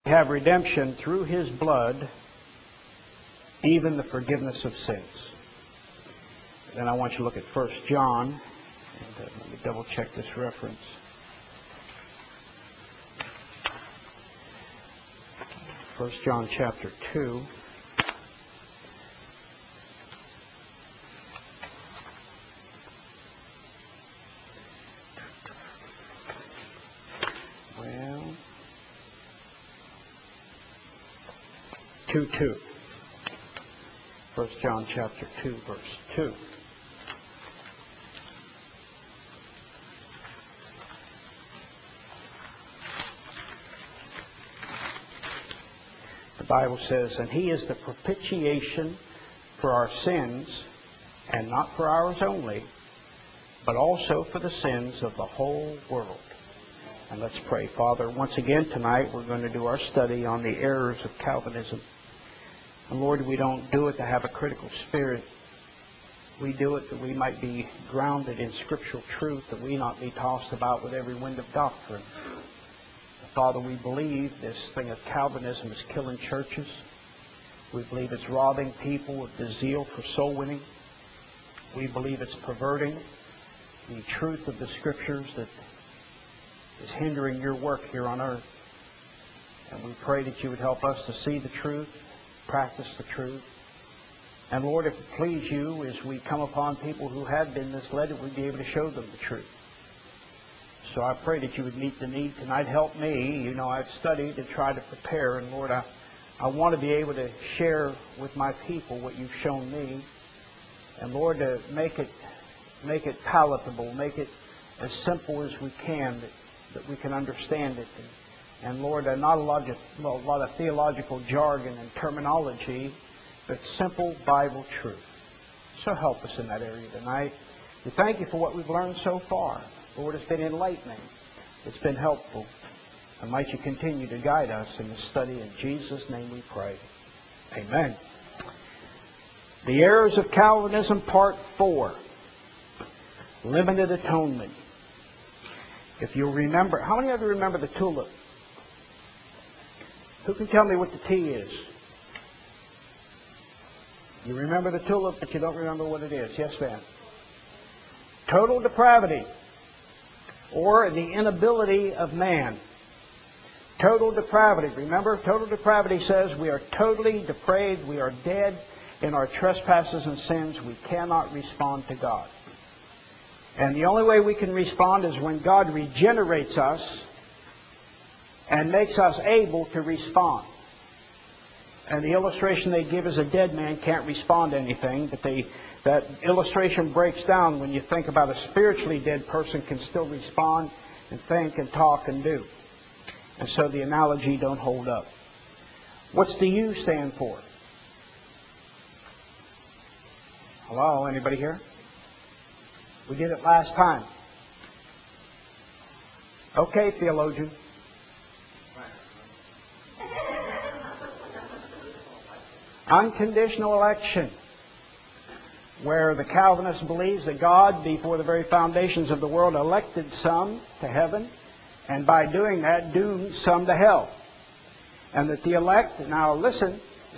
We have redemption through His blood, even the forgiveness of sins. Then I want you to look at 1 John, and let me double check this reference. 1 John chapter 2. Well, 2:2. 1 John chapter 2, verse 2. The Bible says, "And He is the propitiation for our sins, and not for ours only, but also for the sins of the whole world." And let's pray. Father, once again tonight we're going to do our study on the errors of Calvinism. And Lord, we don't do it to have a critical spirit. We do it that we might be grounded in scriptural truth, that we not be tossed about with every wind of doctrine. Father, we believe this thing of Calvinism is killing churches. We believe it's robbing people of the zeal for soul winning. We believe it's perverting the truth of the Scriptures that is hindering your work here on earth. And we pray that you would help us to see the truth, practice the truth. And Lord, if it please you, as we come upon people who have been misled, that we'd be able to show them the truth. So I pray that you would meet the need tonight. Help me. You know, I've studied and tried to prepare. And Lord, I want to be able to share with my people what you've shown me. And Lord, to make it palatable, make it as simple as we can, that we can understand it. And Lord, not a lot of theological jargon and terminology, but simple Bible truth. So help us in that area tonight. We thank you for what we've learned so far. Lord, it's been enlightening. It's been helpful. And might you continue to guide us in this study. In Jesus' name we pray. Amen. The Errors of Calvinism, Part 4. Limited Atonement. If you'll remember, how many of you remember the tulip? Who can tell me what the T is? You remember the tulip, but you don't remember what it is. Yes, ma'am. Total depravity, or the inability of man. Total depravity. Remember, total depravity says we are totally depraved. We are dead in our trespasses and sins. We cannot respond to God. And the only way we can respond is when God regenerates us and makes us able to respond. And the illustration they give is a dead man can't respond to anything, but that illustration breaks down when you think about a spiritually dead person can still respond and think and talk and do. And so the analogy don't hold up. What's the U stand for? Hello, anybody here? We did it last time. Okay, theologian. Unconditional election, where the Calvinist believes that God, before the very foundations of the world, elected some to heaven, and by doing that, doomed some to hell. And that the elect, now listen,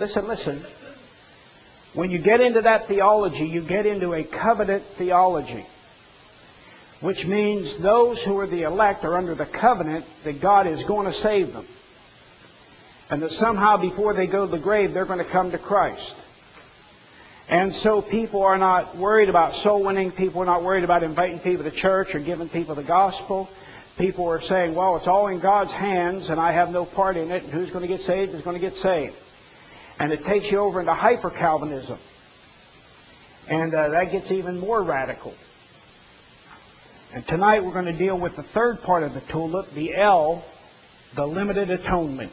when you get into that theology, you get into a covenant theology, which means those who are the elect are under the covenant that God is going to save them. And that somehow before they go to the grave, they're going to come to Christ. And so people are not worried about soul winning. People are not worried about inviting people to church or giving people the gospel. People are saying, well, it's all in God's hands and I have no part in it. And who's going to get saved is going to get saved. And it takes you over into hyper-Calvinism. And that gets even more radical. And tonight we're going to deal with the third part of the tulip, the L, the limited atonement.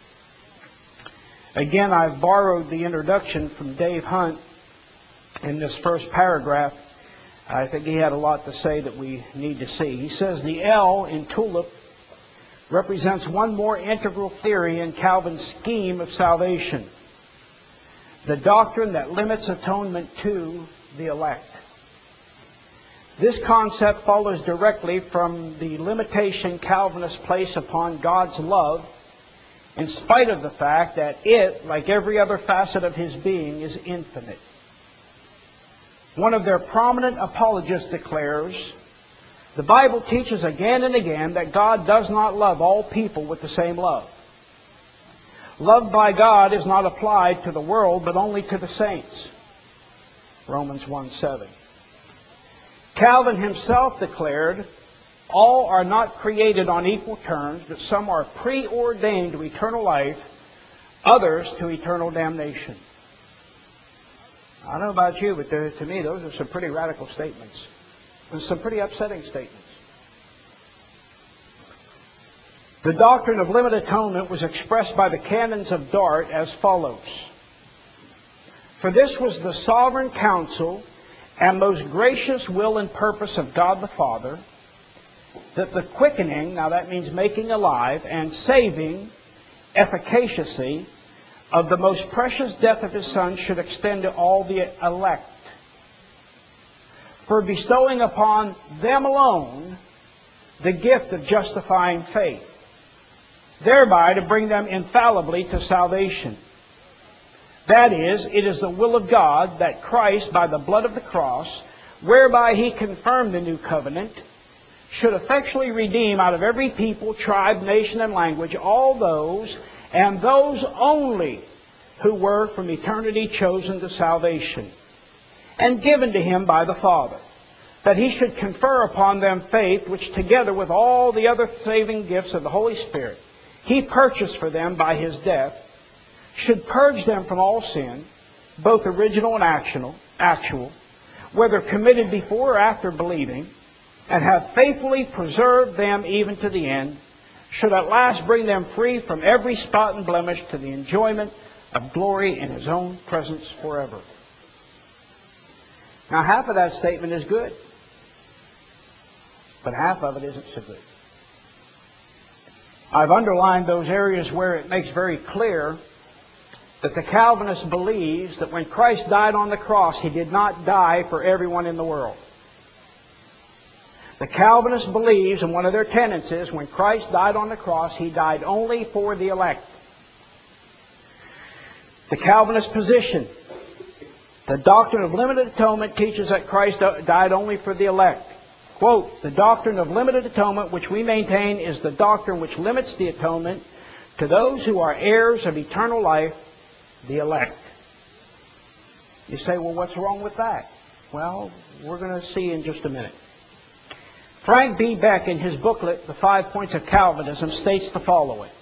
Again, I've borrowed the introduction from Dave Hunt in this first paragraph. I think he had a lot to say that we need to see. He says the L in tulip represents one more integral theory in Calvin's scheme of salvation. The doctrine that limits atonement to the elect. This concept follows directly from the limitation Calvinists place upon God's love in spite of the fact that it, like every other facet of his being, is infinite. One of their prominent apologists declares, the Bible teaches again and again that God does not love all people with the same love. Love by God is not applied to the world, but only to the saints. Romans 1:7. Calvin himself declared, all are not created on equal terms, but some are preordained to eternal life, others to eternal damnation. I don't know about you, but to me those are some pretty radical statements. And some pretty upsetting statements. The doctrine of limited atonement was expressed by the canons of Dart as follows. For this was the sovereign counsel and most gracious will and purpose of God the Father, that the quickening, now that means making alive, and saving efficacy of the most precious death of His Son should extend to all the elect, for bestowing upon them alone the gift of justifying faith, thereby to bring them infallibly to salvation. That is, it is the will of God that Christ, by the blood of the cross, whereby He confirmed the new covenant, should effectually redeem out of every people, tribe, nation, and language all those, and those only, who were from eternity chosen to salvation, and given to Him by the Father, that He should confer upon them faith, which together with all the other saving gifts of the Holy Spirit He purchased for them by His death, should purge them from all sin, both original and actual, whether committed before or after believing, and have faithfully preserved them even to the end, should at last bring them free from every spot and blemish to the enjoyment of glory in His own presence forever. Now, half of that statement is good, but half of it isn't so good. I've underlined those areas where it makes very clear that the Calvinist believes that when Christ died on the cross, He did not die for everyone in the world. The Calvinist believes, and one of their tenets is, when Christ died on the cross, He died only for the elect. The Calvinist position, the doctrine of limited atonement, teaches that Christ died only for the elect. Quote, the doctrine of limited atonement which we maintain is the doctrine which limits the atonement to those who are heirs of eternal life, the elect. You say, well, what's wrong with that? Well, we're going to see in just a minute. Frank B. Beck, in his booklet, The 5 Points of Calvinism, states the following.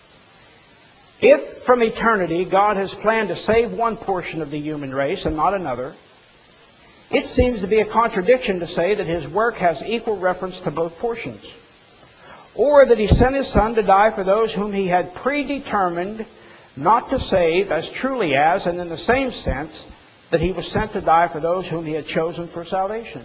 If from eternity God has planned to save one portion of the human race and not another, it seems to be a contradiction to say that His work has equal reference to both portions, or that He sent His Son to die for those whom He had predetermined not to save as truly as, and in the same sense, that He was sent to die for those whom He had chosen for salvation.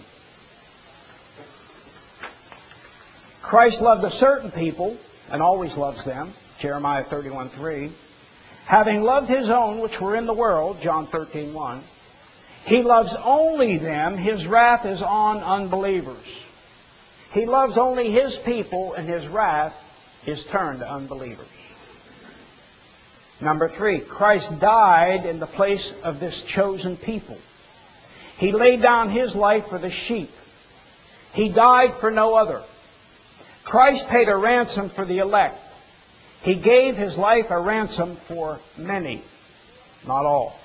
Christ loved a certain people, and always loves them, Jeremiah 31:3. Having loved His own which were in the world, John 13:1, He loves only them, His wrath is on unbelievers. He loves only His people, and His wrath is turned to unbelievers. Number 3, Christ died in the place of this chosen people. He laid down His life for the sheep. He died for no other. Christ paid a ransom for the elect. He gave His life a ransom for many, not all.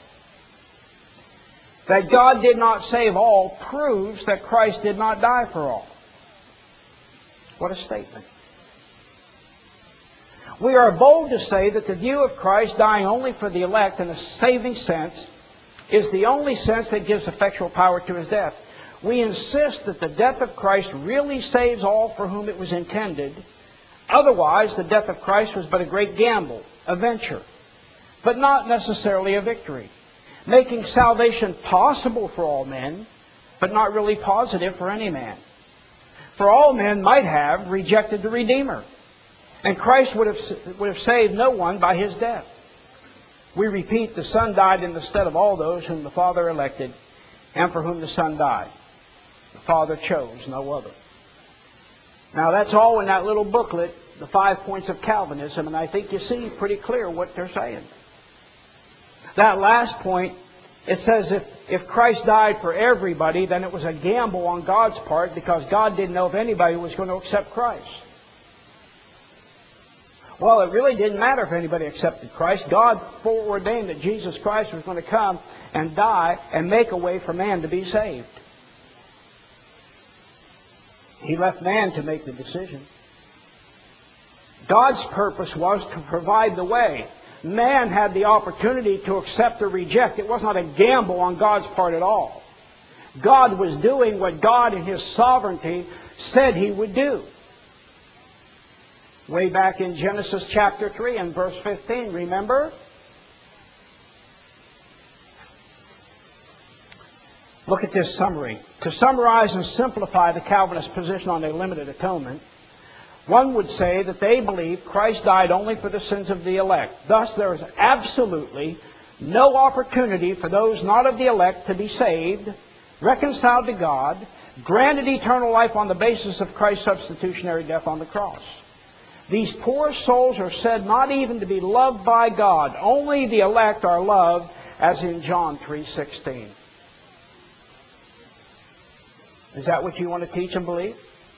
That God did not save all proves that Christ did not die for all. What a statement. We are bold to say that the view of Christ dying only for the elect in a saving sense is the only sense that gives effectual power to His death. We insist that the death of Christ really saves all for whom it was intended. Otherwise, the death of Christ was but a great gamble, a venture, but not necessarily a victory, making salvation possible for all men, but not really positive for any man. For all men might have rejected the Redeemer, and Christ would have saved no one by His death. We repeat, the Son died in the stead of all those whom the Father elected, and for whom the Son died. The Father chose no other. Now that's all in that little booklet the 5 points of Calvinism, and I think you see pretty clear what they're saying. That last point, it says if Christ died for everybody, then it was a gamble on God's part because God didn't know if anybody was going to accept Christ. Well, it really didn't matter if anybody accepted Christ. God foreordained that Jesus Christ was going to come and die and make a way for man to be saved. He left man to make the decision. God's purpose was to provide the way. Man had the opportunity to accept or reject. It was not a gamble on God's part at all. God was doing what God in His sovereignty said He would do. Way back in Genesis chapter 3 and verse 15, remember? Look at this summary. To summarize and simplify the Calvinist position on a limited atonement, one would say that they believe Christ died only for the sins of the elect. Thus, there is absolutely no opportunity for those not of the elect to be saved, reconciled to God, granted eternal life on the basis of Christ's substitutionary death on the cross. These poor souls are said not even to be loved by God. Only the elect are loved, as in John 3:16. Is that what you want to teach and believe?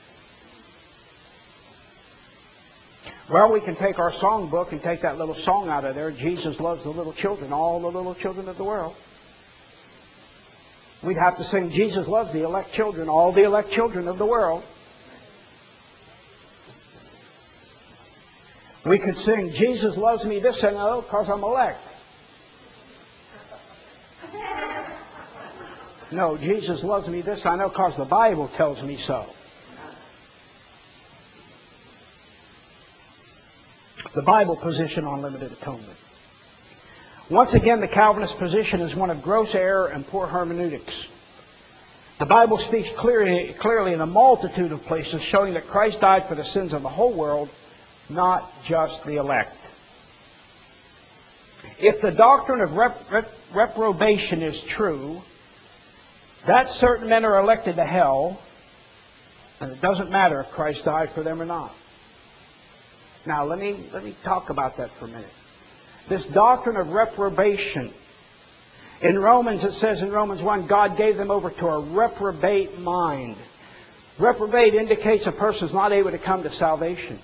Well, we can take our songbook and take that little song out of there. Jesus loves the little children, all the little children of the world. We'd have to sing, Jesus loves the elect children, all the elect children of the world. We could sing, Jesus loves me this and oh, because I'm elect. No, Jesus loves me this I know because the Bible tells me so. The Bible position on limited atonement. Once again, the Calvinist position is one of gross error and poor hermeneutics. The Bible speaks clearly in a multitude of places showing that Christ died for the sins of the whole world, not just the elect. If the doctrine of reprobation is true, that certain men are elected to hell, and it doesn't matter if Christ died for them or not. Now, let me talk about that for a minute. This doctrine of reprobation. In Romans, it says in Romans 1, God gave them over to a reprobate mind. Reprobate indicates a person is not able to come to salvation.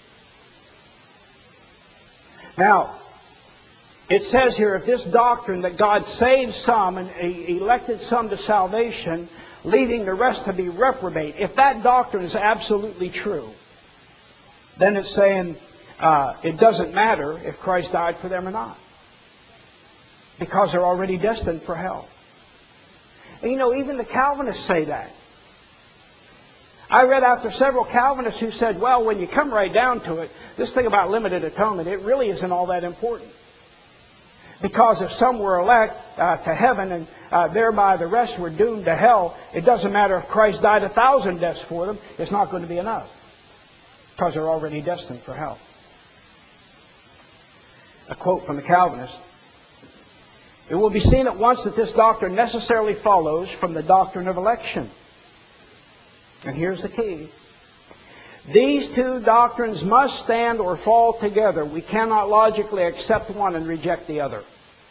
Now, it says here, if this doctrine that God saved some and elected some to salvation, leaving the rest to be reprobate, if that doctrine is absolutely true, then it's saying it doesn't matter if Christ died for them or not, because they're already destined for hell. And you know, even the Calvinists say that. I read after several Calvinists who said, well, when you come right down to it, this thing about limited atonement, it really isn't all that important. Because if some were elect to heaven and thereby the rest were doomed to hell, it doesn't matter if Christ died 1,000 deaths for them, it's not going to be enough. Because they're already destined for hell. A quote from the Calvinist. It will be seen at once that this doctrine necessarily follows from the doctrine of election. And here's the key. These two doctrines must stand or fall together. We cannot logically accept one and reject the other.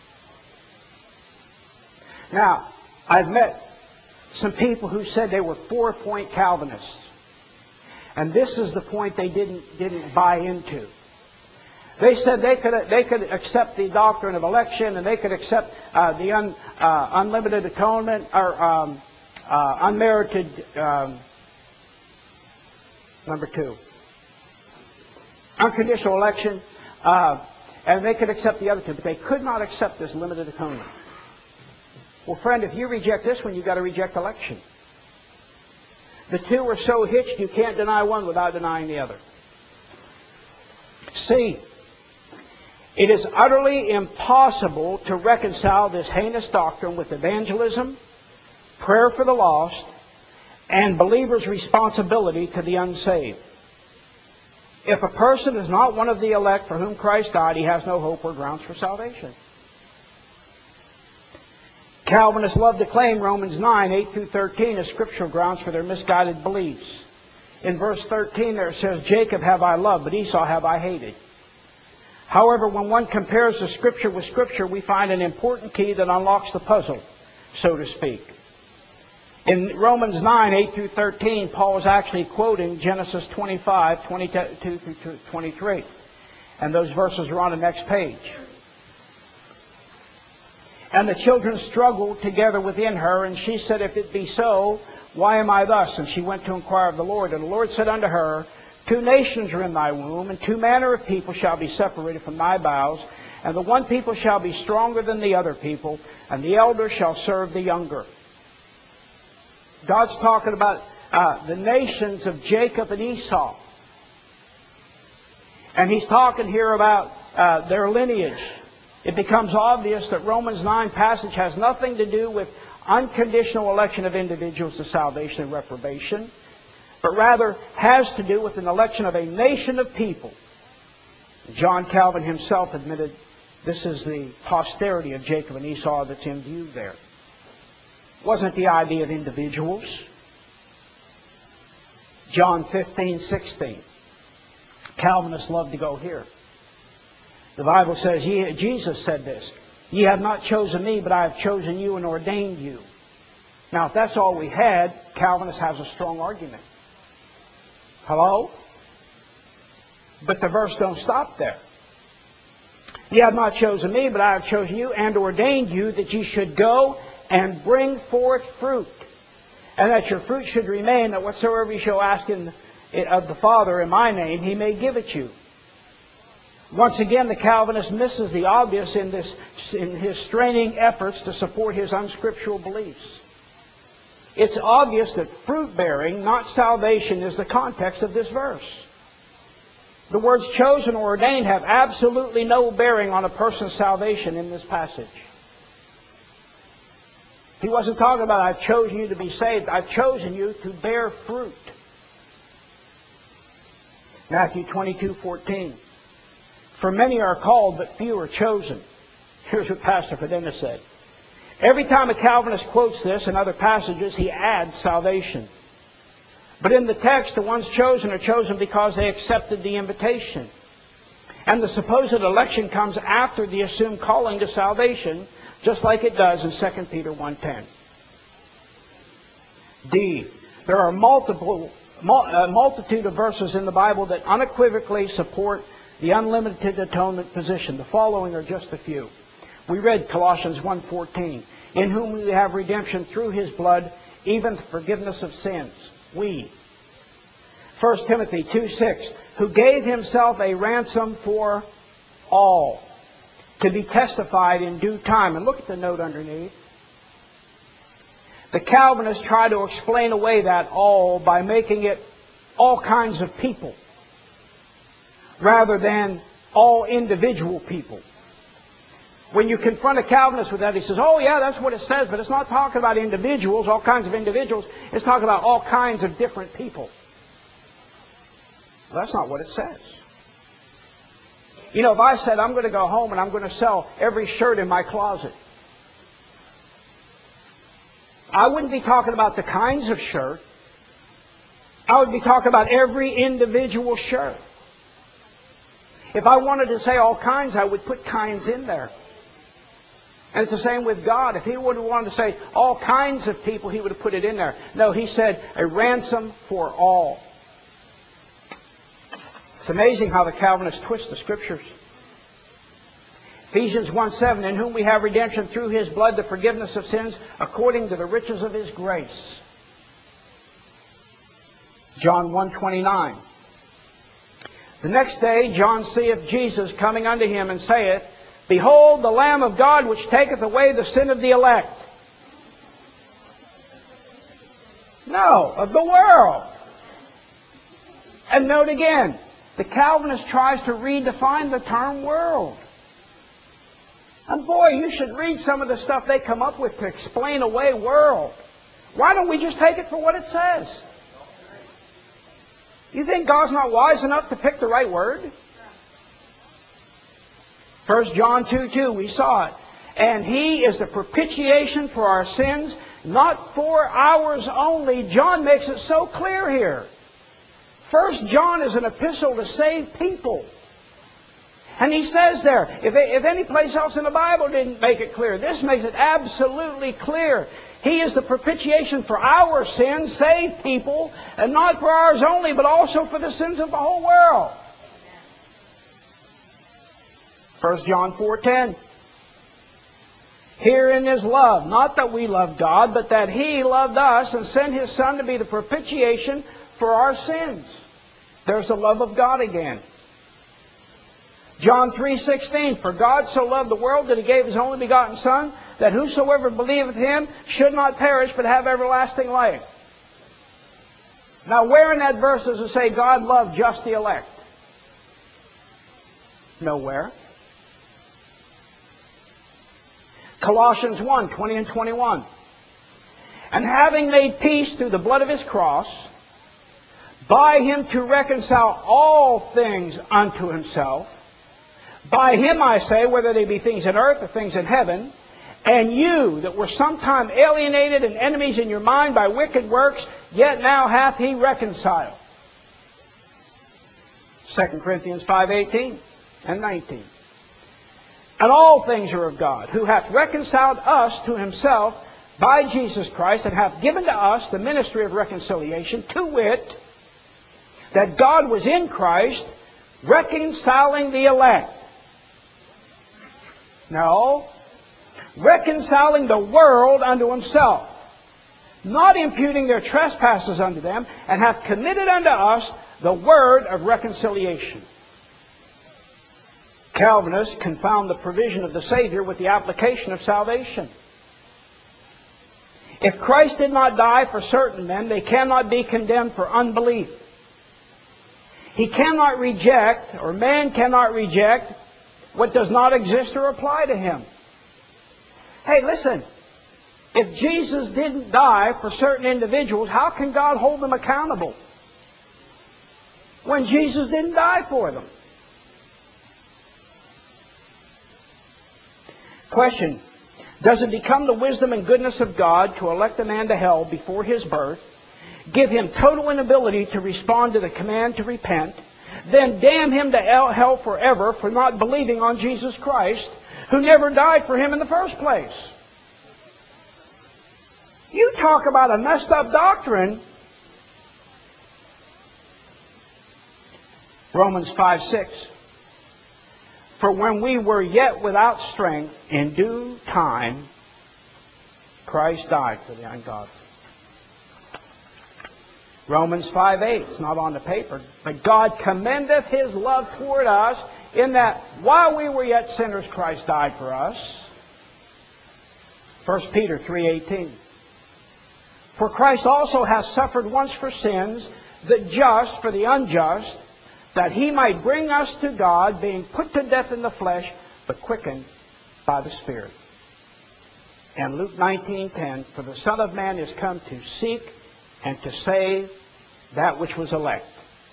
Now, I've met some people who said they were 4-point Calvinists. And this is the point they didn't buy into. They said they could accept the doctrine of election, and they could accept the unlimited atonement or unmerited. Number 2, unconditional election, and they could accept the other two, but they could not accept this limited atonement. Well, friend, if you reject this one, you've got to reject election. The two are so hitched you can't deny one without denying the other. See, it is utterly impossible to reconcile this heinous doctrine with evangelism, prayer for the lost, and believers' responsibility to the unsaved. If a person is not one of the elect for whom Christ died, he has no hope or grounds for salvation. Calvinists love to claim Romans 9, 8 through 13 as scriptural grounds for their misguided beliefs. In verse 13 there it says, Jacob have I loved, but Esau have I hated. However, when one compares the Scripture with Scripture, we find an important key that unlocks the puzzle, so to speak. In Romans 9, 8 through 13, Paul is actually quoting Genesis 25, 22 through 23. And those verses are on the next page. And the children struggled together within her, and she said, If it be so, why am I thus? And she went to inquire of the Lord. And the Lord said unto her, 2 nations are in thy womb, and 2 manner of people shall be separated from thy bowels. And the one people shall be stronger than the other people, and the elder shall serve the younger. God's talking about the nations of Jacob and Esau. And He's talking here about their lineage. It becomes obvious that Romans 9 passage has nothing to do with unconditional election of individuals to salvation and reprobation, but rather has to do with an election of a nation of people. John Calvin himself admitted this is the posterity of Jacob and Esau that's in view there. It wasn't the idea of individuals. John 15:16. Calvinists love to go here. The Bible says, Jesus said this, Ye have not chosen me, but I have chosen you and ordained you. Now, if that's all we had, Calvinist has a strong argument. Hello? But the verse don't stop there. Ye have not chosen me, but I have chosen you and ordained you that ye should go and bring forth fruit, and that your fruit should remain, that whatsoever ye shall ask of the Father in my name, He may give it you. Once again, the Calvinist misses the obvious in his straining efforts to support his unscriptural beliefs. It's obvious that fruit-bearing, not salvation, is the context of this verse. The words chosen or ordained have absolutely no bearing on a person's salvation in this passage. He wasn't talking about, I've chosen you to be saved. I've chosen you to bear fruit. Matthew 22:14. For many are called, but few are chosen. Here's what Pastor Fedena said. Every time a Calvinist quotes this and other passages, he adds salvation. But in the text, the ones chosen are chosen because they accepted the invitation. And the supposed election comes after the assumed calling to salvation, just like it does in 2 Peter 1:10. D. There are a multitude of verses in the Bible that unequivocally support the unlimited atonement position. The following are just a few. We read Colossians 1:14, in whom we have redemption through His blood, even the forgiveness of sins. We. 1 Timothy 2:6, who gave Himself a ransom for all, to be testified in due time. And look at the note underneath. The Calvinists try to explain away that all by making it all kinds of people, rather than all individual people. When you confront a Calvinist with that, he says, oh yeah, that's what it says, but it's not talking about individuals, all kinds of individuals. It's talking about all kinds of different people. Well, that's not what it says. You know, if I said I'm going to go home and I'm going to sell every shirt in my closet, I wouldn't be talking about the kinds of shirt. I would be talking about every individual shirt. If I wanted to say all kinds, I would put kinds in there. And it's the same with God. If He would have wanted to say all kinds of people, He would have put it in there. No, He said a ransom for all. It's amazing how the Calvinists twist the Scriptures. Ephesians 1:7, in whom we have redemption through His blood, the forgiveness of sins, according to the riches of His grace. John 1:29. The next day John seeth Jesus coming unto him, and saith, Behold the Lamb of God, which taketh away the sin of the elect. No, of the world. And note again, the Calvinist tries to redefine the term world. And boy, you should read some of the stuff they come up with to explain away world. Why don't we just take it for what it says? You think God's not wise enough to pick the right word? 1 John 2:2, we saw it. And He is the propitiation for our sins, not for ours only. John makes it so clear here. First John is an epistle to save people. And he says there, if any place else in the Bible didn't make it clear, this makes it absolutely clear. He is the propitiation for our sins, save people, and not for ours only, but also for the sins of the whole world. 1 John 4:10. Herein is love, not that we love God, but that He loved us and sent His Son to be the propitiation for our sins. There's the love of God again. John 3:16, for God so loved the world that He gave His only begotten Son, that whosoever believeth Him should not perish but have everlasting life. Now where in that verse does it say God loved just the elect? Nowhere. Colossians 1:20 and 21. And having made peace through the blood of His cross, by Him to reconcile all things unto Himself, by Him, I say, whether they be things in earth or things in heaven, and you that were sometime alienated and enemies in your mind by wicked works, yet now hath He reconciled. 2 Corinthians 5:18 and 19. And all things are of God, who hath reconciled us to Himself by Jesus Christ, and hath given to us the ministry of reconciliation, to wit, that God was in Christ, reconciling the elect. No, reconciling the world unto Himself, not imputing their trespasses unto them, and hath committed unto us the word of reconciliation. Calvinists confound the provision of the Savior with the application of salvation. If Christ did not die for certain men, they cannot be condemned for unbelief. He cannot reject, or man cannot reject, what does not exist or apply to him. Hey, listen, if Jesus didn't die for certain individuals, how can God hold them accountable when Jesus didn't die for them? Question: does it become the wisdom and goodness of God to elect a man to hell before his birth, give him total inability to respond to the command to repent, then damn him to hell forever for not believing on Jesus Christ, who never died for him in the first place? You talk about a messed up doctrine. Romans 5:6. For when we were yet without strength, in due time, Christ died for the ungodly. Romans 5:8. It's not on the paper. But God commendeth His love toward us, in that while we were yet sinners, Christ died for us. 1 Peter 3:18. For Christ also hath suffered once for sins, the just for the unjust, that He might bring us to God, being put to death in the flesh, but quickened by the Spirit. And Luke 19:10, for the Son of Man is come to seek and to save that which was elect.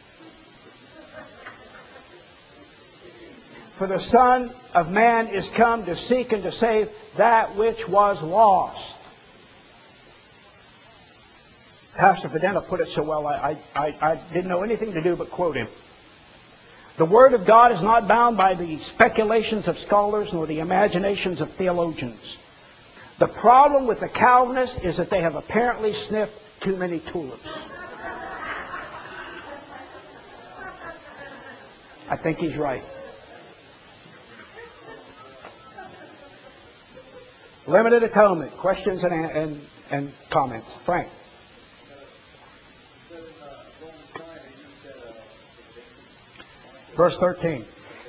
For the Son of Man is come to seek and to save that which was lost. Pastor Fidena put it so well, I didn't know anything to do but quote him. The Word of God is not bound by the speculations of scholars nor the imaginations of theologians. The problem with the Calvinists is that they have apparently sniffed too many tulips. I think he's right. Limited atonement. Questions and comments. Frank. Verse 13.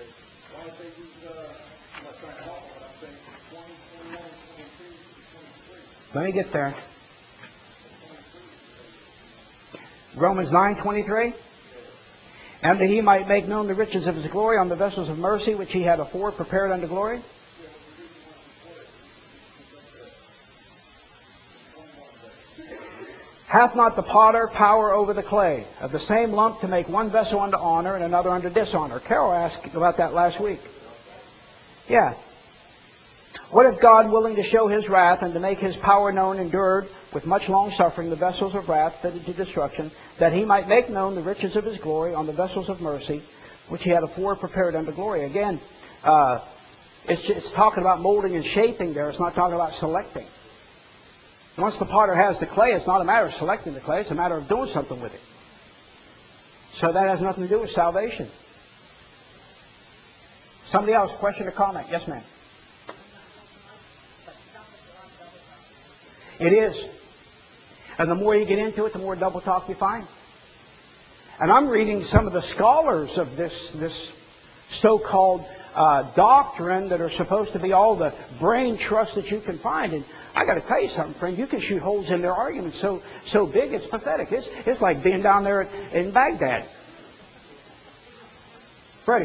Let me get there. Romans 9:23. And that He might make known the riches of His glory on the vessels of mercy which He had afore prepared unto glory. Hath not the potter power over the clay, of the same lump to make one vessel unto honor and another unto dishonor? Carol asked about that last week. Yeah. What if God, willing to show His wrath and to make His power known, endured with much long suffering the vessels of wrath fitted to destruction, that he might make known the riches of his glory on the vessels of mercy, which he had afore prepared unto glory. Again, it's talking about molding and shaping there. It's not talking about selecting. Once the potter has the clay, it's not a matter of selecting the clay. It's a matter of doing something with it. So that has nothing to do with salvation. Somebody else, question or comment? Yes, ma'am. It is. And the more you get into it, the more double talk you find. And I'm reading some of the scholars of this so-called doctrine that are supposed to be all the brain trust that you can find. And I got to tell you something, friend. You can shoot holes in their arguments so big it's pathetic. It's like being down there in Baghdad. Freddie.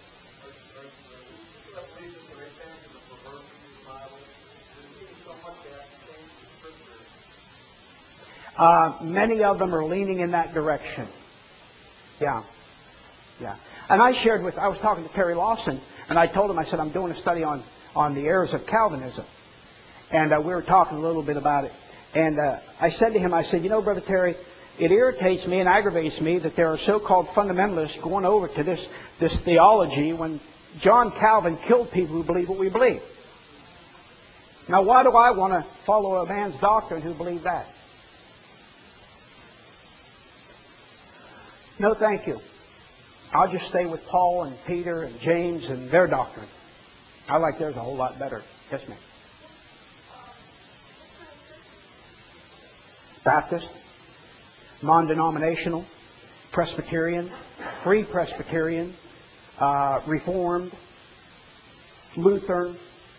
Many of them are leaning in that direction. Yeah. And I was talking to Terry Lawson, and I told him, I said, I'm doing a study on the errors of Calvinism. And we were talking a little bit about it. And I said to him, I said, you know, Brother Terry, it irritates me and aggravates me that there are so-called fundamentalists going over to this theology when John Calvin killed people who believe what we believe. Now, why do I want to follow a man's doctrine who believes that? No, thank you. I'll just stay with Paul and Peter and James and their doctrine. I like theirs a whole lot better. Yes, ma'am. Baptist, non-denominational, Presbyterian, Free Presbyterian, Reformed, Lutheran.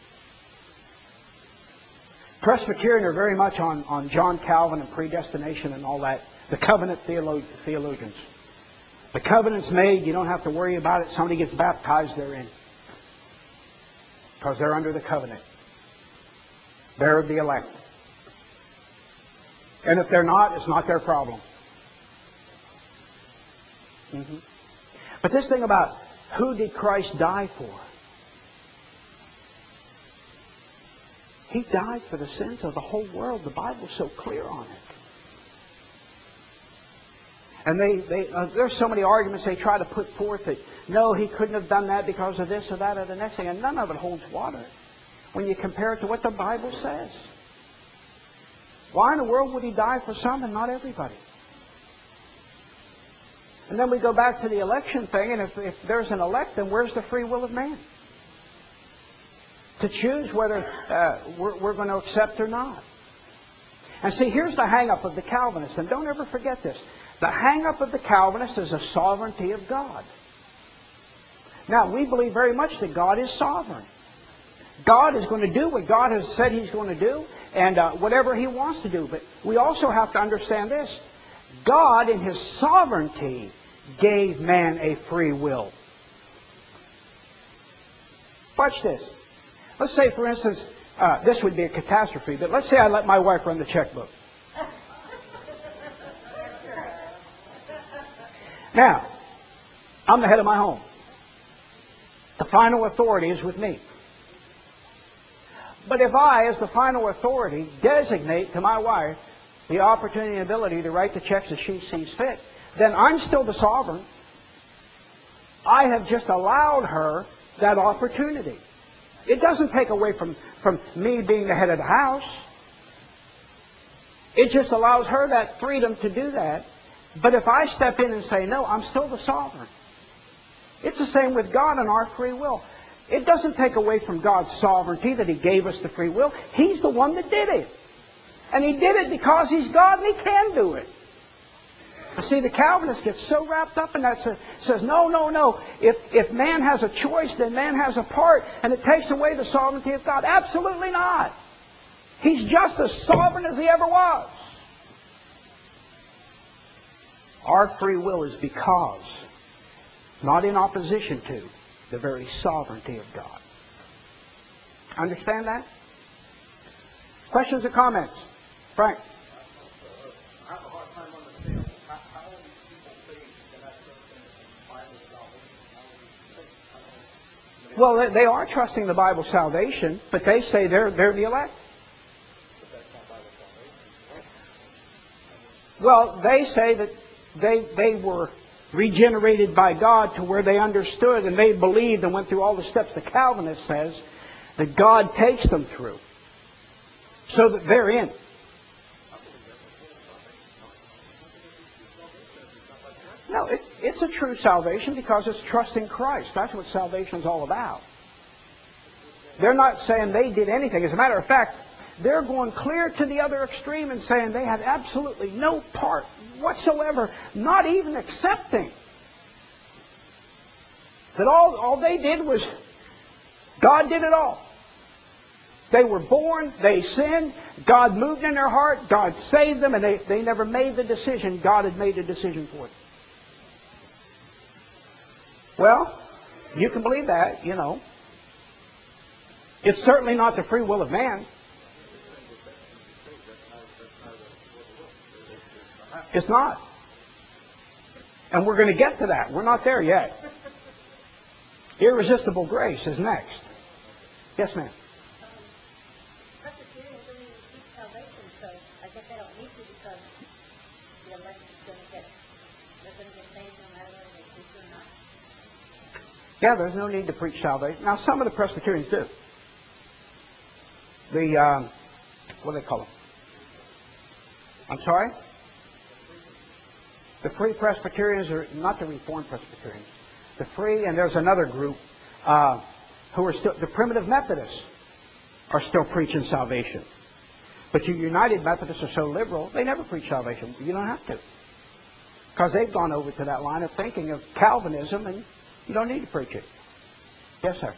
Presbyterian are very much on John Calvin and predestination and all that. The covenant theologians. The covenant's made, you don't have to worry about it. Somebody gets baptized, they're in. Because they're under the covenant. They're the elect. And if they're not, it's not their problem. But this thing about who did Christ die for? He died for the sins of the whole world. The Bible's so clear on it. And there's so many arguments they try to put forth that, no, he couldn't have done that because of this or that or the next thing. And none of it holds water when you compare it to what the Bible says. Why in the world would he die for some and not everybody? And then we go back to the election thing, and if there's an elect, then where's the free will of man? To choose whether we're going to accept or not. And see, here's the hang-up of the Calvinists, and don't ever forget this. The hang-up of the Calvinists is the sovereignty of God. Now, we believe very much that God is sovereign. God is going to do what God has said He's going to do, and whatever He wants to do. But we also have to understand this. God, in His sovereignty, gave man a free will. Watch this. Let's say, for instance, this would be a catastrophe, but let's say I let my wife run the checkbook. Now, I'm the head of my home. The final authority is with me. But if I, as the final authority, designate to my wife the opportunity and ability to write the checks as she sees fit, then I'm still the sovereign. I have just allowed her that opportunity. It doesn't take away from me being the head of the house. It just allows her that freedom to do that. But if I step in and say, no, I'm still the sovereign. It's the same with God and our free will. It doesn't take away from God's sovereignty that He gave us the free will. He's the one that did it. And He did it because He's God and He can do it. See, the Calvinists get so wrapped up in that, says, no. If man has a choice, then man has a part, and it takes away the sovereignty of God. Absolutely not. He's just as sovereign as He ever was. Our free will is because, not in opposition to, the very sovereignty of God. Understand that? Questions or comments? Frank? I have a hard time understanding how do people think that salvation? Well, they are trusting the Bible salvation, but they say they're the elect. But that's not Bible salvation. Well, they say that they were regenerated by God to where they understood and they believed and went through all the steps the Calvinist says that God takes them through so that they're in. No, it's a true salvation because it's trusting Christ. That's what salvation is all about. They're not saying they did anything. As a matter of fact, they're going clear to the other extreme and saying they had absolutely no part whatsoever, not even accepting that all they did was God did it all. They were born, they sinned, God moved in their heart, God saved them, and they never made the decision. God had made the decision for them. Well, you can believe that, you know. It's certainly not the free will of man. It's not. And we're going to get to that. We're not there yet. Irresistible grace is next. Yes, ma'am. Presbyterians don't even teach salvation, so I guess they don't need to because the elect is going to get, they're going to get saved no matter whether they teach or not. Yeah, there's no need to preach salvation. Now, some of the Presbyterians do. What do they call them? I'm sorry? The Free Presbyterians are not the Reformed Presbyterians. The Free, and there's another group who are still, the Primitive Methodists are still preaching salvation. But you United Methodists are so liberal, they never preach salvation. You don't have to. Because they've gone over to that line of thinking of Calvinism, and you don't need to preach it. Yes, sir.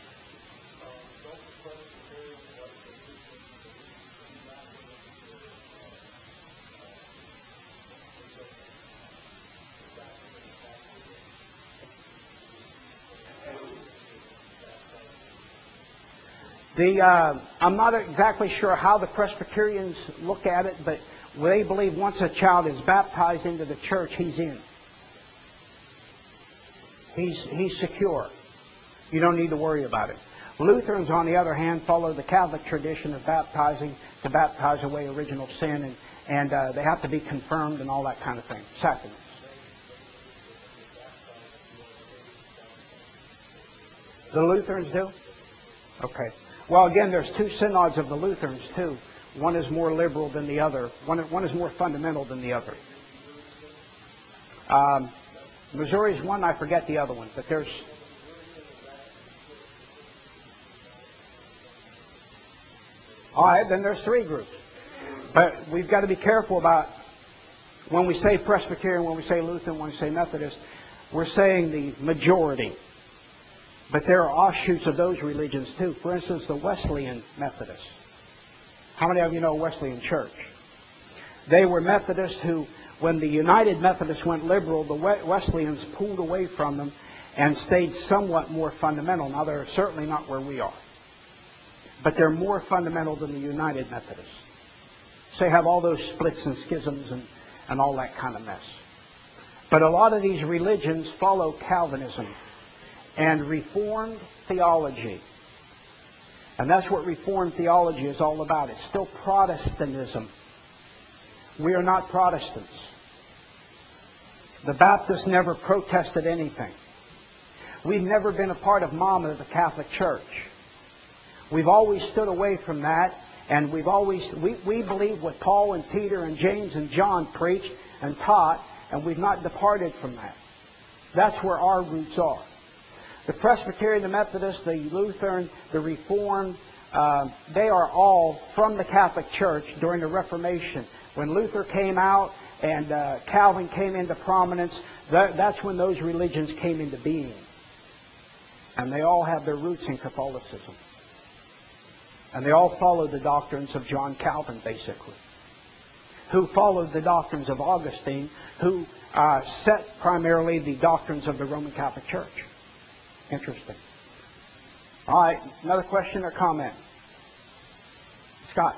I'm not exactly sure how the Presbyterians look at it, but they believe once a child is baptized into the church, he's in. He's secure. You don't need to worry about it. Lutherans, on the other hand, follow the Catholic tradition of baptizing to baptize away original sin, and they have to be confirmed and all that kind of thing. Sacraments. The Lutherans do? Okay. Well, again, there's two synods of the Lutherans, too. One is more liberal than the other. One is more fundamental than the other. Missouri's one, I forget the other one, but there's... All right, then there's three groups. But we've got to be careful about when we say Presbyterian, when we say Lutheran, when we say Methodist, we're saying the majority. But there are offshoots of those religions too. For instance, the Wesleyan Methodists. How many of you know Wesleyan Church? They were Methodists who, when the United Methodists went liberal, the Wesleyans pulled away from them and stayed somewhat more fundamental. Now, they're certainly not where we are. But they're more fundamental than the United Methodists. So they have all those splits and schisms and all that kind of mess. But a lot of these religions follow Calvinism and Reformed theology. And that's what Reformed theology is all about. It's still Protestantism. We are not Protestants. The Baptists never protested anything. We've never been a part of Mama, the Catholic Church. We've always stood away from that, and we believe what Paul and Peter and James and John preached and taught, and we've not departed from that. That's where our roots are. The Presbyterian, the Methodist, the Lutheran, the Reformed, they are all from the Catholic Church during the Reformation. When Luther came out and Calvin came into prominence, that's when those religions came into being. And they all have their roots in Catholicism. And they all followed the doctrines of John Calvin, basically, who followed the doctrines of Augustine, who set primarily the doctrines of the Roman Catholic Church. Interesting. All right, another question or comment? Scott.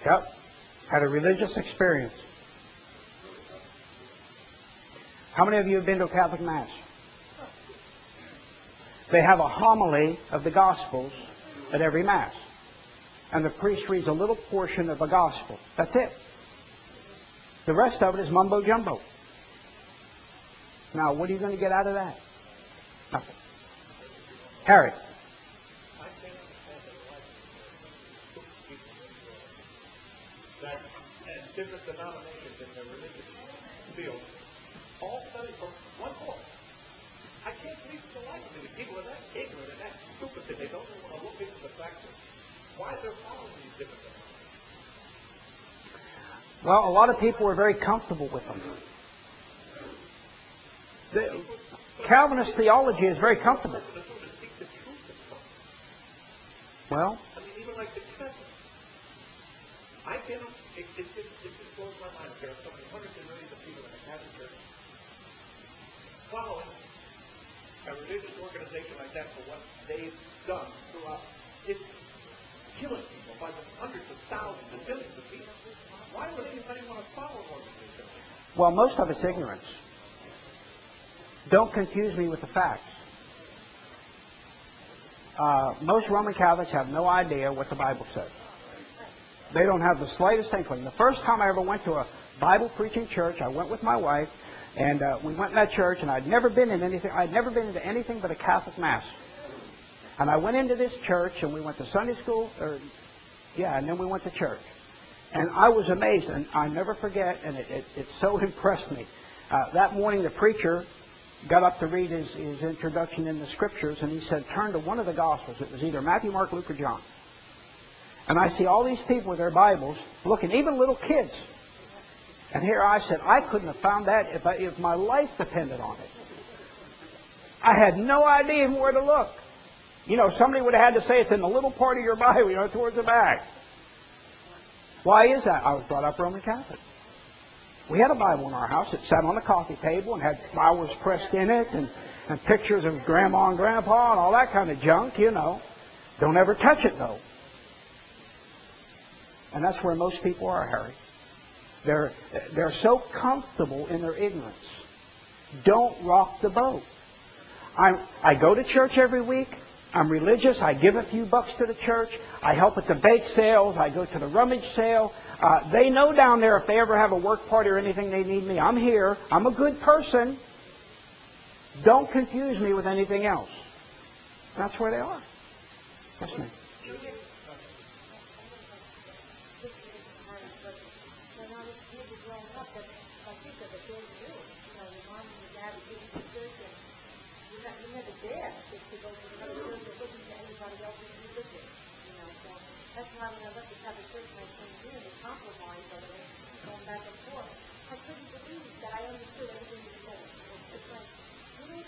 Yep. Had a religious experience. How many of you have been to a Catholic Mass? They have a homily of the Gospels at every Mass. And the priest reads a little portion of the Gospel. That's it. The rest of it is mumbo jumbo. Now, what are you going to get out of that? Nothing. Harry. That and different denominations in their religious field all study from one book. I can't believe the life of these people are that ignorant and that stupid that they don't even want to look into the fact of why they're following these different denominations. Well, a lot of people are very comfortable with them. Calvinist theology is very comfortable. Well, I mean, even like the Catholics. I cannot, it just blows my mind. There are so many hundreds of millions of people in the Catholic Church following a religious organization like that for what they've done throughout history. Killing people by the hundreds of thousands and millions of people. Why would anybody want to follow an organization like that? well, most of it's ignorance. Don't confuse me with the facts. Most Roman Catholics have no idea what the Bible says. They don't have the slightest inkling. The first time I ever went to a Bible preaching church, I went with my wife, and we went in that church, and I'd never been into anything but a Catholic Mass. And I went into this church, and we went to Sunday school, and then we went to church. And I was amazed, and I never forget, and it so impressed me. That morning, the preacher got up to read his introduction in the Scriptures, and he said, turn to one of the Gospels. It was either Matthew, Mark, Luke, or John. And I see all these people with their Bibles looking, even little kids. And here I said, I couldn't have found that if my life depended on it. I had no idea even where to look. You know, somebody would have had to say it's in the little part of your Bible, towards the back. Why is that? I was brought up Roman Catholic. We had a Bible in our house. It sat on the coffee table and had flowers pressed in it and pictures of Grandma and Grandpa and all that kind of junk, Don't ever touch it, though. And that's where most people are, Harry. They're so comfortable in their ignorance. Don't rock the boat. I go to church every week. I'm religious. I give a few bucks to the church. I help at the bake sales. I go to the rummage sale. They know down there if they ever have a work party or anything they need me, I'm here. I'm a good person. Don't confuse me with anything else. That's where they are. Yes, ma'am. That's why when I looked at Catholic Church and I came here, the compromise of it, going back and forth, I couldn't believe that I understood everything you said. It's like, you don't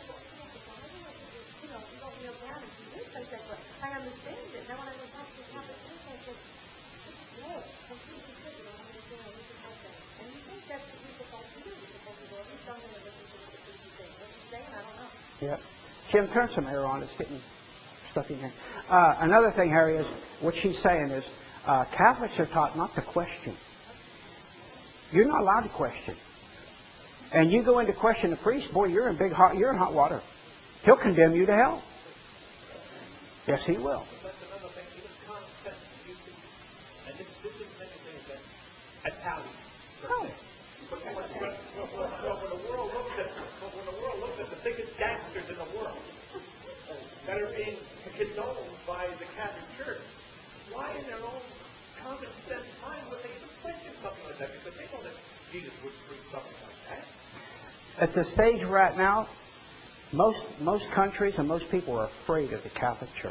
kneel down and do this. I said, but I understand it. Now when I went back to the Catholic Church, I said, this is good. Completely good. You don't understand how this is happening. And you think that's what you're supposed to do. You're supposed to go every Sunday and listen to what the priest is saying. What he's saying, I don't know. Yep. Jim, turn some air on. It's getting stuck in here. Another thing, Harry, is what she's saying is Catholics are taught not to question. You're not allowed to question. And you go in to question the priest, boy, you're in hot water. He'll condemn you to hell. Yes, he will. That's another thing, even common sense. And this is many things that Italians. Oh. But when the world looks at the biggest gangsters in the world that are being condoned by the Catholic Church, why in their own common sense mind would they even question something like that? Because they know that Jesus would preach something like that. At the stage we're at now, most countries and most people are afraid of the Catholic Church.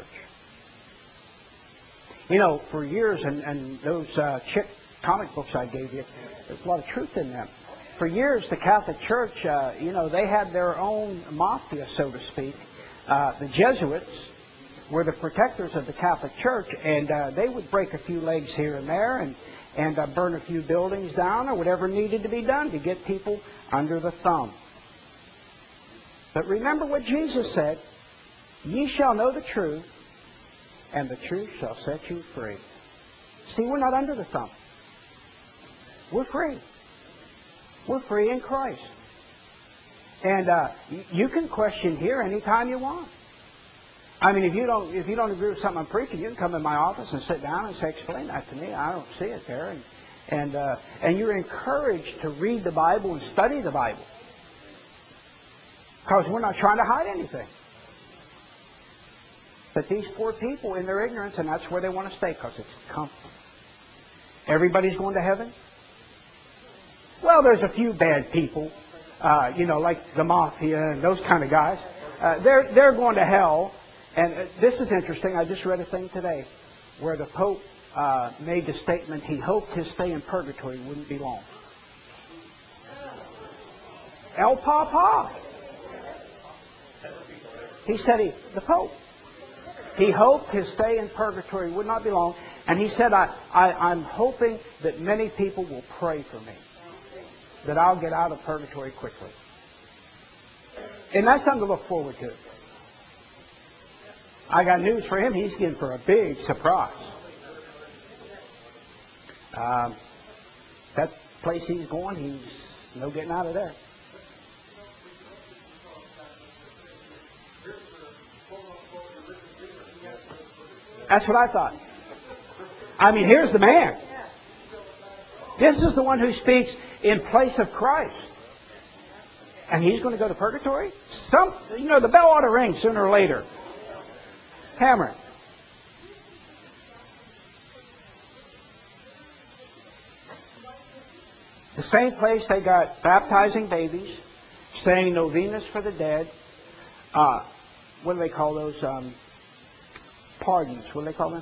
For years, and those chick comic books I gave you, there's a lot of truth in them. For years, the Catholic Church, they had their own mafia, so to speak. The Jesuits were the protectors of the Catholic Church, and they would break a few legs here and there and burn a few buildings down or whatever needed to be done to get people under the thumb. But remember what Jesus said, ye shall know the truth, and the truth shall set you free. See, we're not under the thumb. We're free. We're free in Christ. And you can question here anytime you want. I mean, if you don't agree with something I'm preaching, you can come in my office and sit down and say, explain that to me. I don't see it there. And you're encouraged to read the Bible and study the Bible. Because we're not trying to hide anything. But these poor people in their ignorance, and that's where they want to stay because it's comfort. Everybody's going to heaven? Well, there's a few bad people, like the mafia and those kind of guys. They're going to hell. And this is interesting. I just read a thing today where the Pope made the statement he hoped his stay in purgatory wouldn't be long. El Papa. He said the Pope. He hoped his stay in purgatory would not be long. And he said, I'm hoping that many people will pray for me, that I'll get out of purgatory quickly. And that's something to look forward to. I got news for him. He's in for a big surprise. That place he's going, he's no getting out of there. That's what I thought. I mean, here's the man. This is the one who speaks in place of Christ. And he's going to go to purgatory? The bell ought to ring sooner or later. Hammer. The same place they got baptizing babies, saying novenas for the dead. What do they call those? Pardons. What do they call them?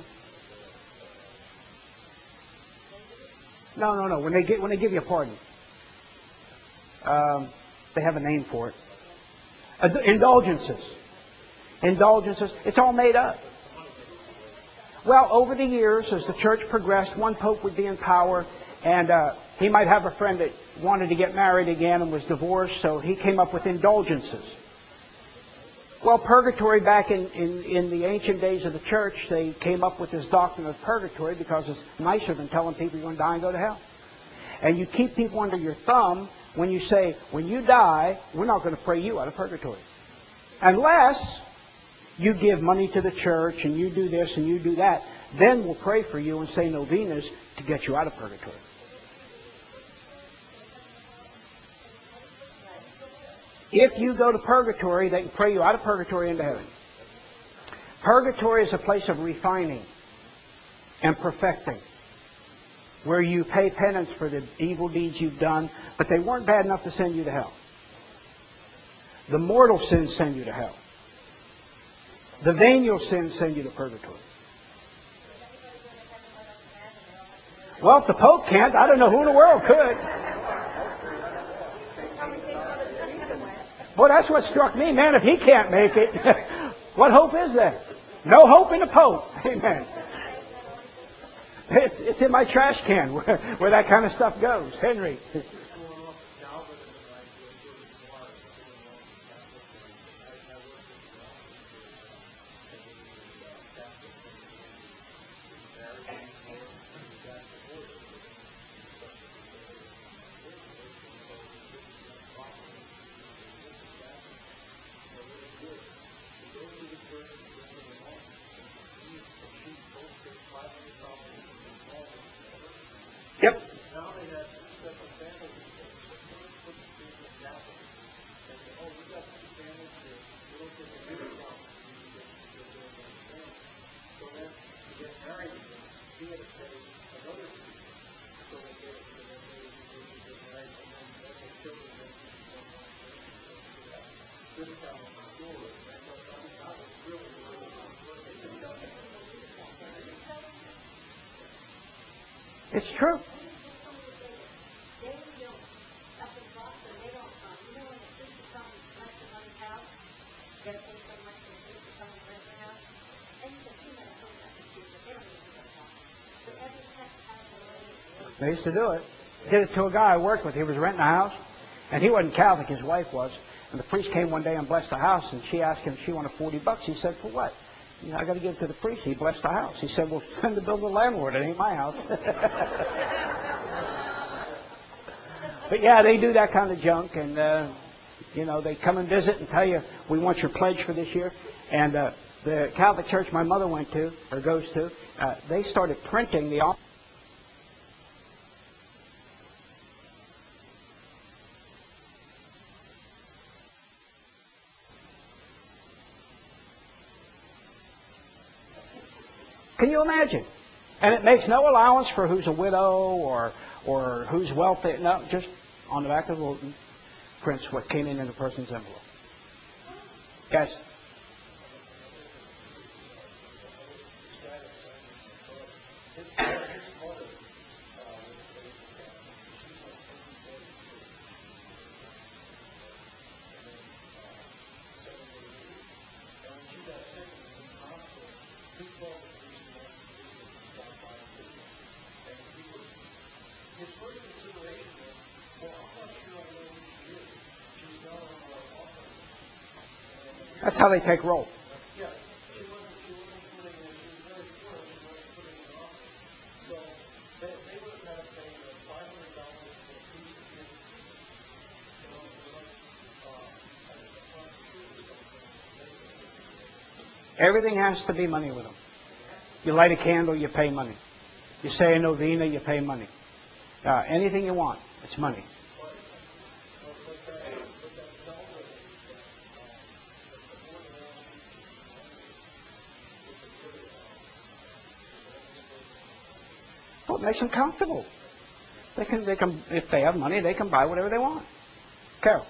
No. When they give you a pardon, they have a name for it. Indulgences. Indulgences. It's all made up. Well, over the years, as the church progressed, one pope would be in power, and he might have a friend that wanted to get married again and was divorced, so he came up with indulgences. Well, purgatory back in the ancient days of the church, they came up with this doctrine of purgatory because it's nicer than telling people you're going to die and go to hell. And you keep people under your thumb when you say, when you die, we're not going to pray you out of purgatory. Unless you give money to the church and you do this and you do that, then we'll pray for you and say novenas to get you out of purgatory. If you go to purgatory, they can pray you out of purgatory into heaven. Purgatory is a place of refining and perfecting, where you pay penance for the evil deeds you've done, but they weren't bad enough to send you to hell. The mortal sins send you to hell. The venial sins send you to purgatory. Well, if the Pope can't, I don't know who in the world could. Well, that's what struck me, man. If he can't make it, what hope is there? No hope in the Pope. Amen. It's in my trash can where that kind of stuff goes. Henry. Yep. It's true. They used to do it. Did it to a guy I worked with. He was renting a house, and he wasn't Catholic. His wife was. And the priest came one day and blessed the house, and she asked him if she wanted $40. He said, "For what?" "I got to give it to the priest. He blessed the house." He said, "Well, send the bill to the landlord. It ain't my house." But yeah, they do that kind of junk, and they come and visit and tell you, we want your pledge for this year. And the Catholic Church my mother went to, or goes to, they started printing the offering. Can you imagine? And it makes no allowance for who's a widow or who's wealthy. No, just on the back of the bulletin prints what came in the person's envelope. Yes? That's how they take roll. Everything has to be money with them. You light a candle, you pay money. You say a novena, you pay money. Anything you want, it's money. Well, it makes them comfortable. They can, if they have money, they can buy whatever they want. Carol.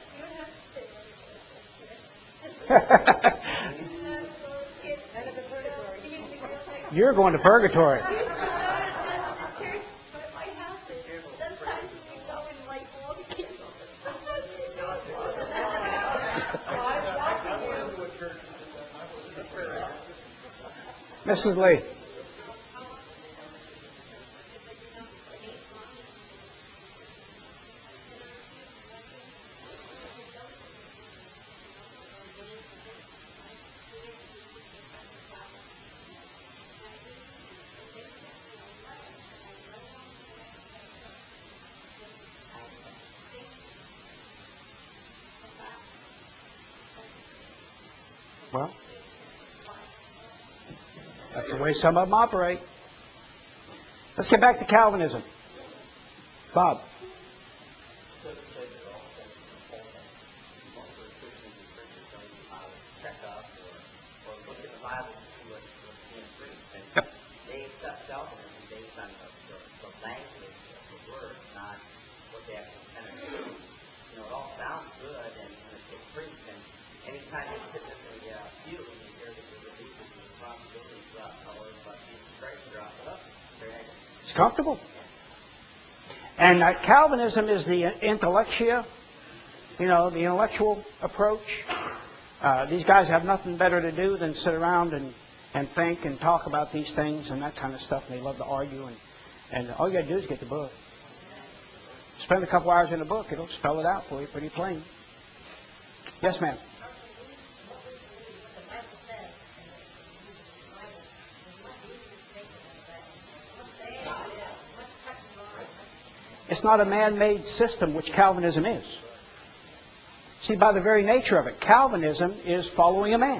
You're going to purgatory. Mrs. Lee. Well, that's the way some of them operate. Let's get back to Calvinism. Bob. It's comfortable. And Calvinism is the intellectia, the intellectual approach. These guys have nothing better to do than sit around and think and talk about these things and that kind of stuff. And they love to argue. And all you got to do is get the book. Spend a couple hours in the book. It'll spell it out for you pretty plain. Yes, ma'am. It's not a man-made system, which Calvinism is. See, by the very nature of it, Calvinism is following a man.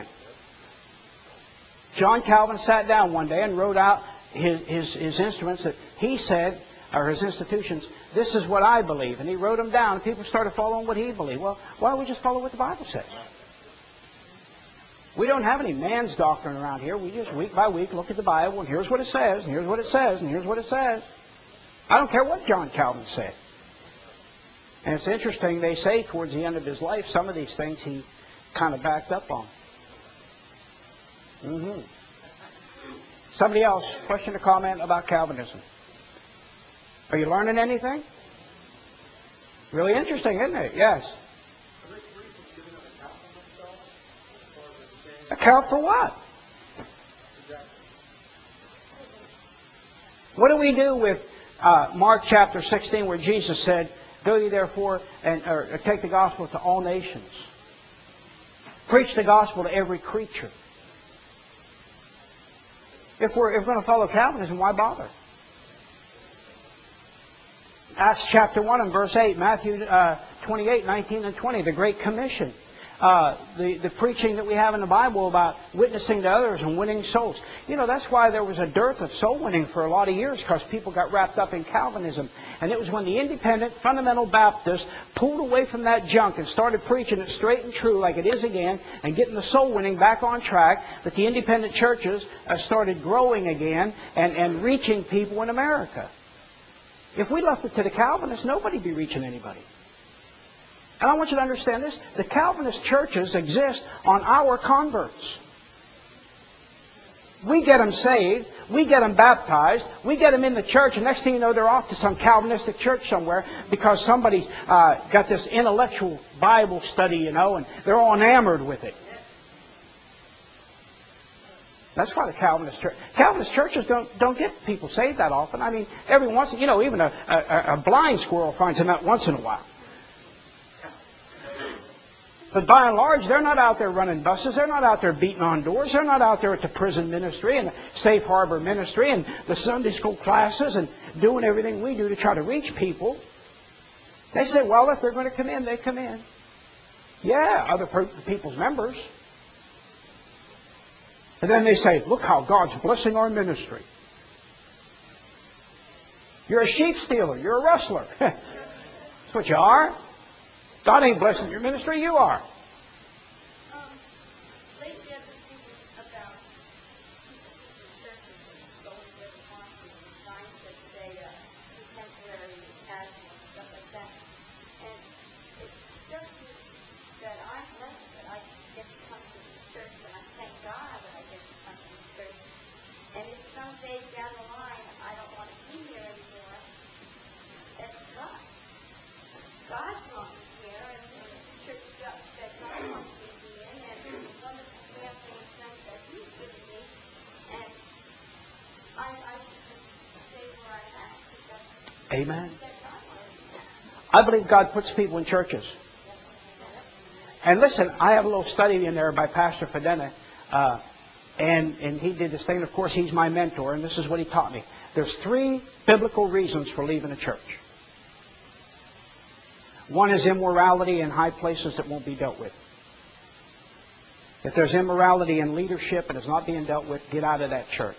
John Calvin sat down one day and wrote out his instruments that he said, or his institutions, this is what I believe. And he wrote them down, and people started following what he believed. Well, why don't we just follow what the Bible says? We don't have any man's doctrine around here. We just week by week look at the Bible, and here's what it says, and here's what it says, and here's what it says. I don't care what John Calvin said. And it's interesting, they say towards the end of his life, some of these things he kind of backed up on. Somebody else, question or comment about Calvinism? Are you learning anything? Really interesting, isn't it? Yes. Account for what? What do we do with Mark chapter 16 where Jesus said, go ye therefore or take the gospel to all nations. Preach the gospel to every creature. If we're going to follow Calvinism, why bother? Acts chapter 1 and verse 8, Matthew 28, 19 and 20, the Great Commission. The preaching that we have in the Bible about witnessing to others and winning souls. You know, that's why there was a dearth of soul winning for a lot of years, because people got wrapped up in Calvinism. And it was when the independent, fundamental Baptists pulled away from that junk and started preaching it straight and true like it is again, and getting the soul winning back on track, that the independent churches started growing again and reaching people in America. If we left it to the Calvinists, nobody would be reaching anybody. And I want you to understand this. The Calvinist churches exist on our converts. We get them saved. We get them baptized. We get them in the church. And next thing you know, they're off to some Calvinistic church somewhere because somebody's got this intellectual Bible study, you know, and they're all enamored with it. That's why the Calvinist churches don't get people saved that often. I mean, every once, you know, even a blind squirrel finds a nut once in a while. But by and large, they're not out there running buses. They're not out there beating on doors. They're not out there at the prison ministry and the safe harbor ministry and the Sunday school classes and doing everything we do to try to reach people. They say, well, if they're going to come in, they come in. Yeah, other people's members. And then they say, look how God's blessing our ministry. You're a sheep stealer. You're a rustler. That's what you are. God ain't blessing your ministry, you are. Lately I've been thinking about people in churches and going to the conference and trying to stay contemporary, casual, and stuff like that. And it struck me that I'm blessed that I get to come to this church, and I thank God that I get to come to this church. And if someday down the line I don't want to be here anymore, that's God. God's not here, and the church that God wants me to be in, and the wonderful family and friends that He's given me, and I should stay where I'm at, because Amen. that God wants me. I believe God puts people in churches. And listen, I have a little study in there by Pastor Fedena, and he did this thing. Of course, he's my mentor, and this is what he taught me. There's 3 biblical reasons for leaving a church. One is immorality in high places that won't be dealt with. If there's immorality in leadership and it's not being dealt with, get out of that church.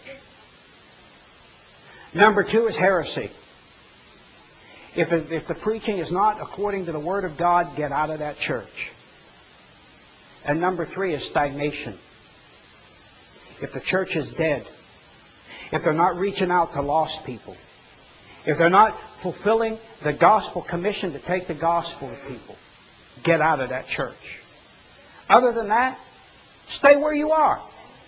Number 2 is heresy. If the preaching is not according to the Word of God, get out of that church. And number 3 is stagnation. If the church is dead, if they're not reaching out to lost people, if they're not fulfilling the gospel commission to take the gospel to people, get out of that church. Other than that, stay where you are.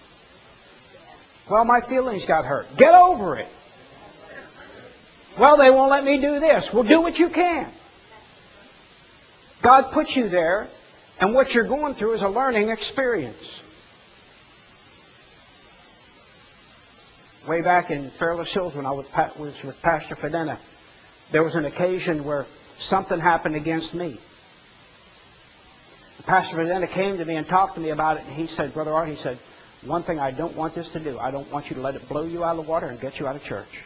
Well, my feelings got hurt. Get over it. Well, they won't let me do this. Well, do what you can. God put you there, and what you're going through is a learning experience. Way back in Fairless Hills when I was with Pastor Fedena, there was an occasion where something happened against me. Pastor Fedena came to me and talked to me about it, and he said, Brother Art, he said, one thing I don't want this to do, I don't want you to let it blow you out of the water and get you out of church.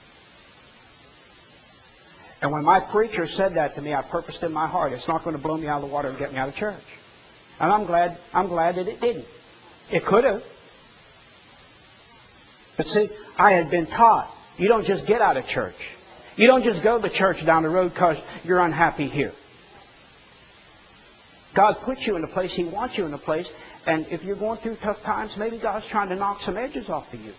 And when my preacher said that to me, I purposed in my heart, it's not going to blow me out of the water and get me out of church. And I'm glad that it didn't. It could have. But see, I had been taught, you don't just get out of church. You don't just go to church down the road because you're unhappy here. God puts you in a place, He wants you in a place, and if you're going through tough times, maybe God's trying to knock some edges off of you.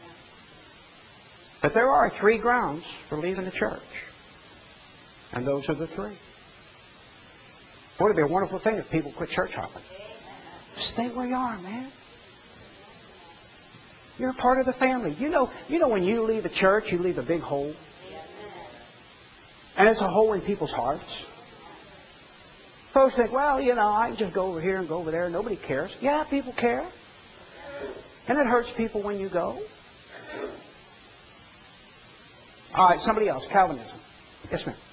But there are 3 grounds for leaving the church. And those are the 3. Boy, it'd be a wonderful thing if people quit church hopping. Stay where you are, man. You're a part of the family. You know when you leave a church, you leave a big hole. And it's a hole in people's hearts. Folks think, well, I can just go over here and go over there. Nobody cares. Yeah, people care. And it hurts people when you go. All right, somebody else. Calvinism. Yes, ma'am.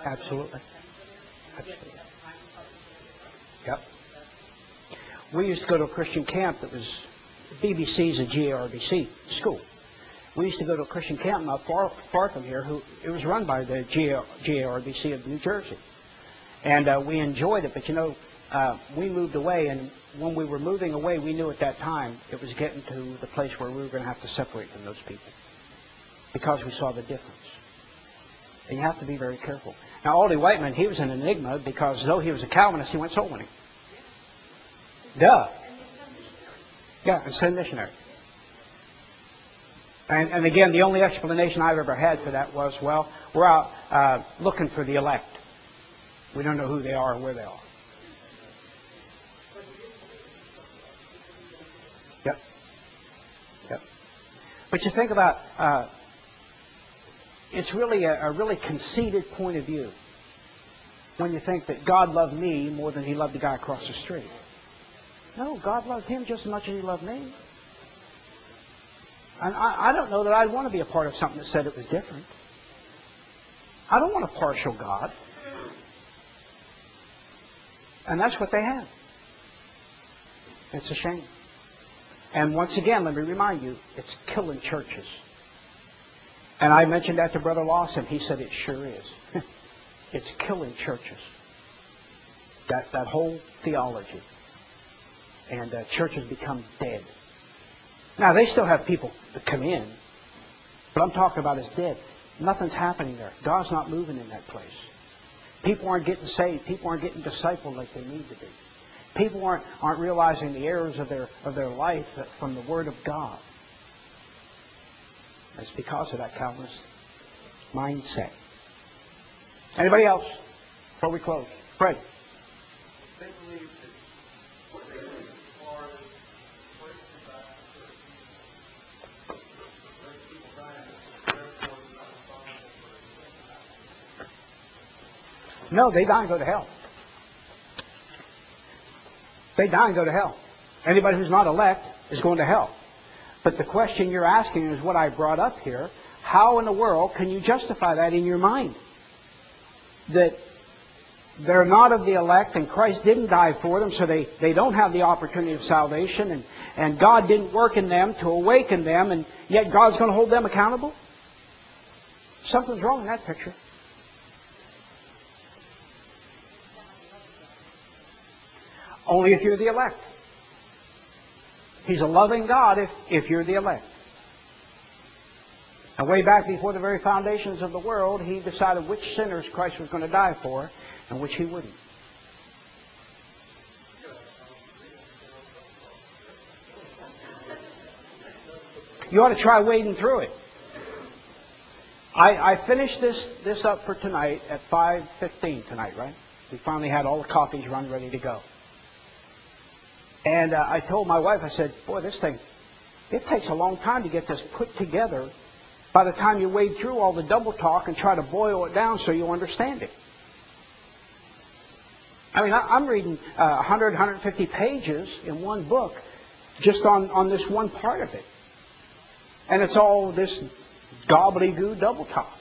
Absolutely. Absolutely. Yep. We used to go to a Christian camp that was BBC's a GARBC school. We used to go to a Christian camp not far from here. It was run by the GARBC of New Jersey. And we enjoyed it, but we moved away, and when we were moving away, we knew at that time it was getting to the place where we were going to have to separate from those people because we saw the difference. And you have to be very careful. Now, Aldy Whiteman, he was an enigma because though he was a Calvinist, he went soul winning. Duh. Yeah, and send missionary. And again, the only explanation I've ever had for that was, well, we're out looking for the elect. We don't know who they are or where they are. Yep. Yep. But you think about, it's really a really conceited point of view when you think that God loved me more than He loved the guy across the street. No, God loved him just as much as He loved me. And I don't know that I'd want to be a part of something that said it was different. I don't want a partial God. And that's what they have. It's a shame. And once again, let me remind you, it's killing churches. And I mentioned that to Brother Lawson. He said it sure is. It's killing churches. That whole theology. And churches become dead. Now, they still have people that come in. But I'm talking about as dead. Nothing's happening there. God's not moving in that place. People aren't getting saved. People aren't getting discipled like they need to be. People aren't realizing the errors of their life from the Word of God. It's because of that Calvinist mindset. Anybody else? Before we close. Fred. No, they die and go to hell. They die and go to hell. Anybody who's not elect is going to hell. But the question you're asking is what I brought up here. How in the world can you justify that in your mind? That they're not of the elect and Christ didn't die for them, so they don't have the opportunity of salvation, and God didn't work in them to awaken them, and yet God's going to hold them accountable? Something's wrong in that picture. Only if you're the elect. He's a loving God if you're the elect. And way back before the very foundations of the world, He decided which sinners Christ was going to die for and which He wouldn't. You ought to try wading through it. I finished this up for tonight at 5:15 tonight, right? We finally had all the copies run ready to go. And I told my wife, I said, boy, this thing, it takes a long time to get this put together by the time you wade through all the double talk and try to boil it down so you understand it. I mean, I'm reading 100, 150 pages in one book just on this one part of it. And it's all this gobbledygook double talk.